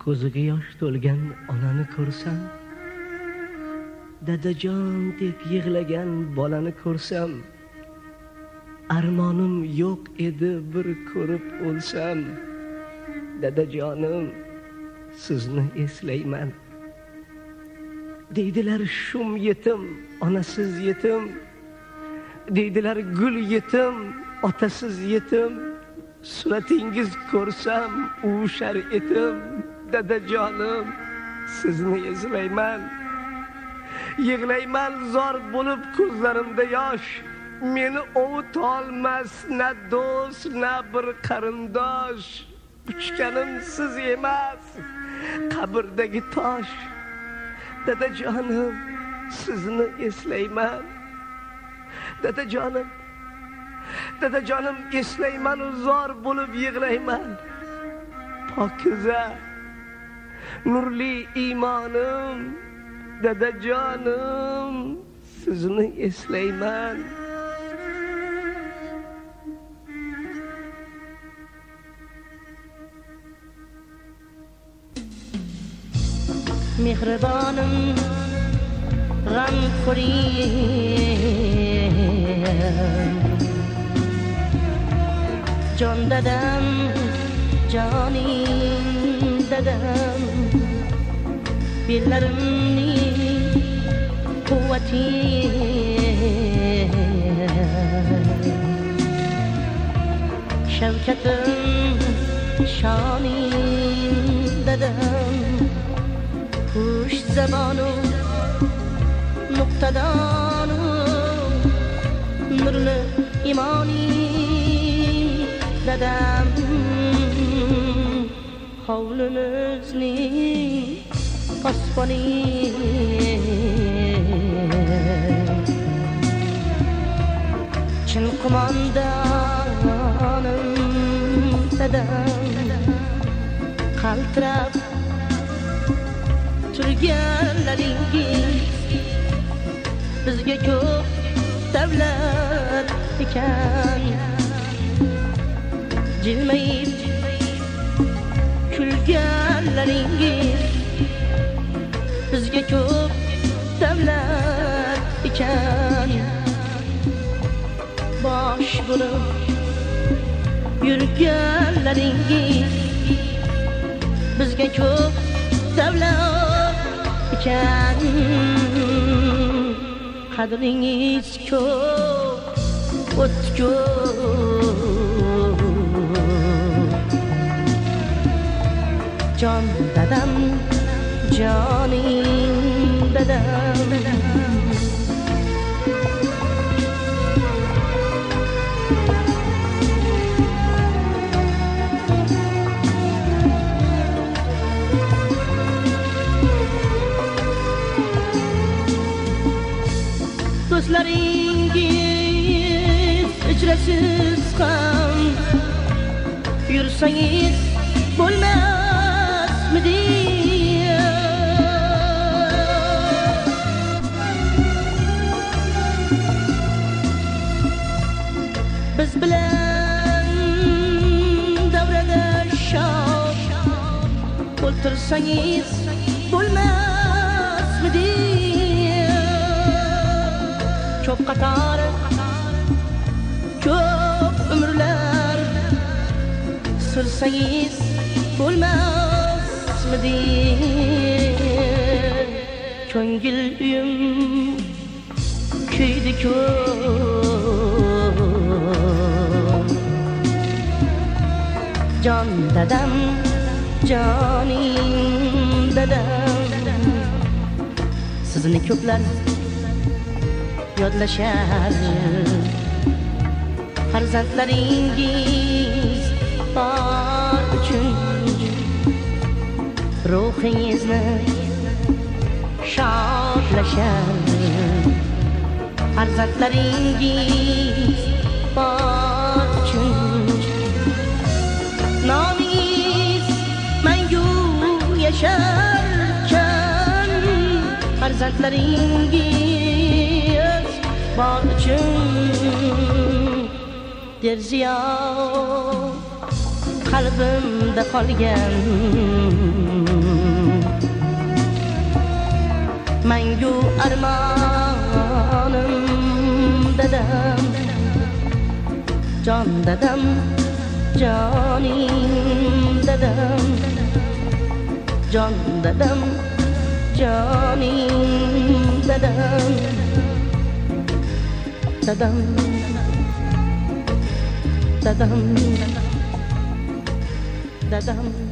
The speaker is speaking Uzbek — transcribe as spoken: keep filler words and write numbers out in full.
ko'ziga yosh to'lgan onani ko'rsam, dadajon deb yig'lagan bolani ko'rsam, armonim yo'q edi bir ko'rib o'lsam, dadajonim sizni eslayman. Deydilar shum yetim, onasiz yetim, deydilar gul yetim, otasiz yetim. Suratingiz ko'rsam uvushar etim, dadajonim sizni eslayman. Yig'layman zor bo'lib ko'zlarimda yosh, meni ovutolmas na do'st na bir qarindosh. Uchganim siz emas, qabrdagi tosh. Dadajonim sizni eslayman. Dadajonim Dadajonim eslayman, zor bo'lib yig'layman. Pokiza nurli iymonim, dadajonim sizni eslayman. Mehribonim g'amxo'rim, jon dadam, joning dadam, bellarimning quvvati, shavkatim, shoning dadam, xush zabonu nuqtadonu nurli imoning dadam, hovlimizning osmoni, chin qo'mondonim dadam, qaltirab turganlaringiz bizga ko'p davlat ekan. Jilmayib kulganlaringiz bizga ko'p davlat ekan. Bosh bo'lib yurganlaringiz bizga ko'p davlat ekan. Qadringiz ko'p, o't ko'p, jon dadam, joning dadam. Do'stlaringiz ijrasiz ham yursangiz bo'lmasmidi? Biz bilan davrada shod o'ltirsangiz bo'lmasmidi? Ko'p qatori, ko'p umrlar sursangiz bo'lmasmidi? Ko'ngil uyim kuydi ko'p, jon dadam, joning dadam. Sizni ko'plar yodlashar, farzandlaringiz bor uchun ruhingizni shodlashar. Farzandlaringiz bor uchun nomingiz mangu yasharkan. Farzandlaringiz bor uchun derziyo qalbimda qolgan. mangu armonim dadam jon dadam jonim dadam jon dadam jonim dadam dadam dadam dadam